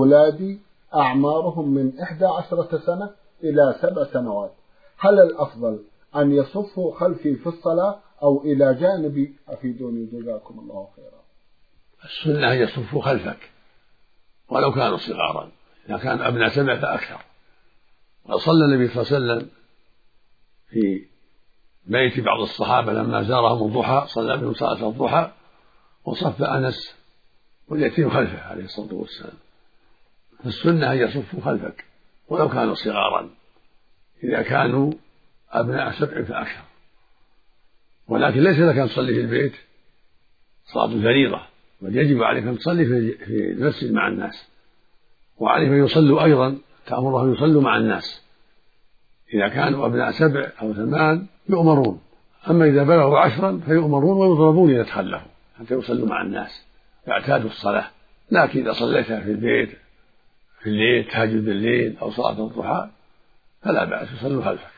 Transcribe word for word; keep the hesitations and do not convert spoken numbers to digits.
أولادي أعمارهم من إحدى عشرة سنة إلى سبع سنوات، هل الأفضل أن يصفوا خلفي في الصلاة أو إلى جانبي؟ أفيدوني جزاكم الله خيرا. السنة أن يصفوا خلفك ولو كانوا صغارا، إذا كان أبناء سبع فأكثر. وصلى النبي صلى الله عليه وسلم في بيت بعض الصحابة لما زارهم الضحى، صلى بهم صلاة الضحى وصف أنس واليتيم خلفه عليه الصلاة والسلام. فالسنة أن يصفوا خلفك ولو كانوا صغارا إذا كانوا أبناء سبع فأكثر. ولكن ليس لك أن تصلي في البيت صلاة الفريضة، بل يجب عليك أن تصلي في المسجد مع الناس، وعليك أن يصلوا أيضا، تأمرهم يصلوا مع الناس. إذا كانوا أبناء سبع أو ثمان يؤمرون، أما إذا بلغوا عشرا فيؤمرون ويضربون إذا تخلفوا حتى يصلوا مع الناس يعتادوا الصلاة. لكن إذا صليتها في البيت في الليل، تهجد الليل أو صلاة الضحى، فلا بأس، يصلوا خلفك.